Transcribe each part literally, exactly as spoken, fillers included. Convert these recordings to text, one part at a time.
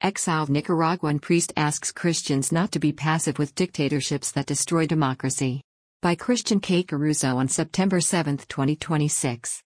Exiled Nicaraguan priest asks Christians not to be passive with dictatorships that destroy democracy. By Christian K. Caruso on September seventh, twenty twenty-six.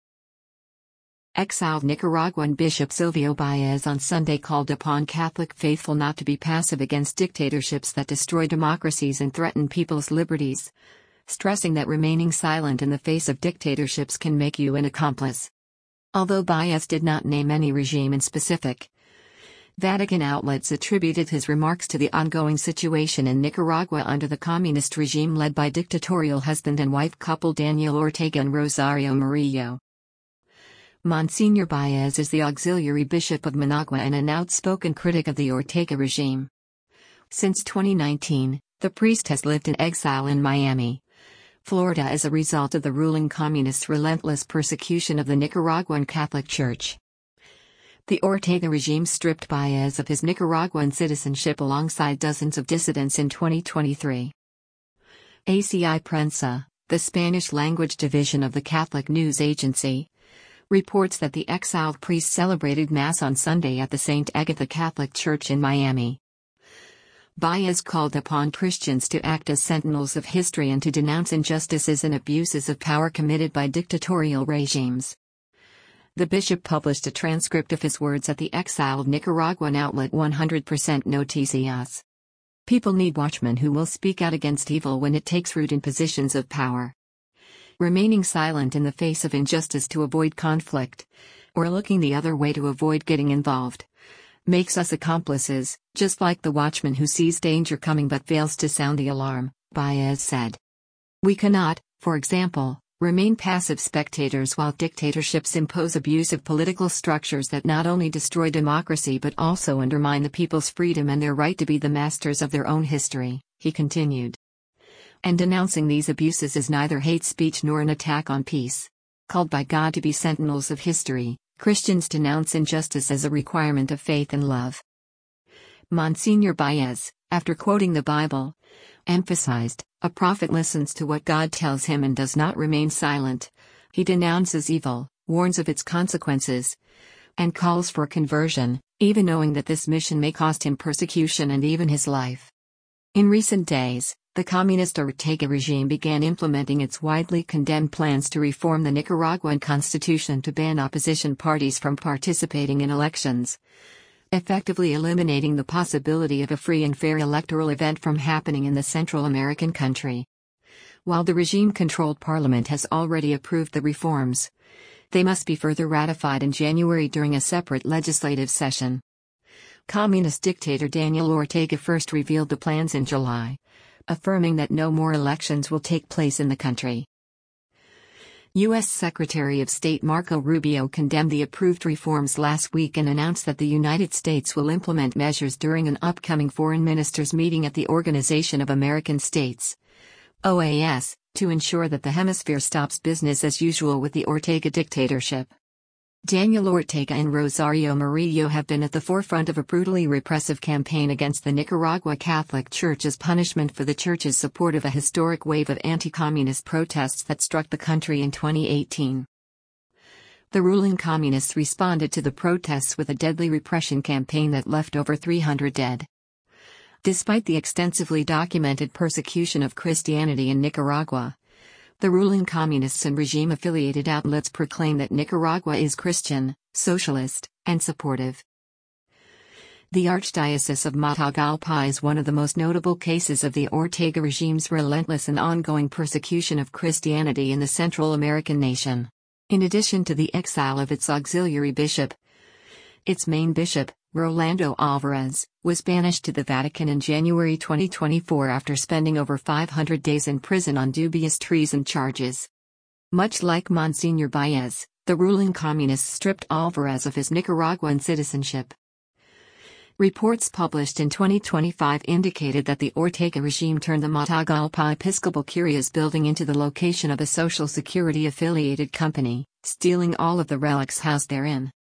Exiled Nicaraguan Bishop Silvio Baez on Sunday called upon Catholic faithful not to be passive against dictatorships that destroy democracies and threaten people's liberties, stressing that remaining silent in the face of dictatorships can make you an accomplice. Although Baez did not name any regime in specific, Vatican outlets attributed his remarks to the ongoing situation in Nicaragua under the communist regime led by dictatorial husband and wife couple Daniel Ortega and Rosario Murillo. Monsignor Baez is the auxiliary bishop of Managua and an outspoken critic of the Ortega regime. Since twenty nineteen, the priest has lived in exile in Miami, Florida as a result of the ruling communists' relentless persecution of the Nicaraguan Catholic Church. The Ortega regime stripped Baez of his Nicaraguan citizenship alongside dozens of dissidents in twenty twenty-three. A C I Prensa, the Spanish-language division of the Catholic news agency, reports that the exiled priest celebrated Mass on Sunday at the Saint Agatha Catholic Church in Miami. Baez called upon Christians to act as sentinels of history and to denounce injustices and abuses of power committed by dictatorial regimes. The bishop published a transcript of his words at the exiled Nicaraguan outlet one hundred percent Noticias. People need watchmen who will speak out against evil when it takes root in positions of power. Remaining silent in the face of injustice to avoid conflict, or looking the other way to avoid getting involved, makes us accomplices, just like the watchman who sees danger coming but fails to sound the alarm, Baez said. We cannot, for example, remain passive spectators while dictatorships impose abusive political structures that not only destroy democracy but also undermine the people's freedom and their right to be the masters of their own history, he continued. And denouncing these abuses is neither hate speech nor an attack on peace. Called by God to be sentinels of history, Christians denounce injustice as a requirement of faith and love. Monsignor Baez, after quoting the Bible, emphasized, a prophet listens to what God tells him and does not remain silent. He denounces evil, warns of its consequences, and calls for conversion, even knowing that this mission may cost him persecution and even his life. In recent days, the communist Ortega regime began implementing its widely condemned plans to reform the Nicaraguan constitution to ban opposition parties from participating in elections, effectively eliminating the possibility of a free and fair electoral event from happening in the Central American country. While the regime-controlled parliament has already approved the reforms, they must be further ratified in January during a separate legislative session. Communist dictator Daniel Ortega first revealed the plans in July, affirming that no more elections will take place in the country. U S Secretary of State Marco Rubio condemned the approved reforms last week and announced that the United States will implement measures during an upcoming foreign ministers' meeting at the Organization of American States, O A S, to ensure that the hemisphere stops business as usual with the Ortega dictatorship. Daniel Ortega and Rosario Murillo have been at the forefront of a brutally repressive campaign against the Nicaragua Catholic Church as punishment for the church's support of a historic wave of anti-communist protests that struck the country in twenty eighteen. The ruling communists responded to the protests with a deadly repression campaign that left over three hundred dead. Despite the extensively documented persecution of Christianity in Nicaragua, the ruling communists and regime-affiliated outlets proclaim that Nicaragua is Christian, socialist, and supportive. The Archdiocese of Matagalpa is one of the most notable cases of the Ortega regime's relentless and ongoing persecution of Christianity in the Central American nation. In addition to the exile of its auxiliary bishop, its main bishop, Rolando Alvarez, was banished to the Vatican in January twenty twenty-four after spending over five hundred days in prison on dubious treason charges. Much like Monsignor Baez, the ruling communists stripped Alvarez of his Nicaraguan citizenship. Reports published in twenty twenty-five indicated that the Ortega regime turned the Matagalpa Episcopal Curious building into the location of a Social Security affiliated company, stealing all of the relics housed therein.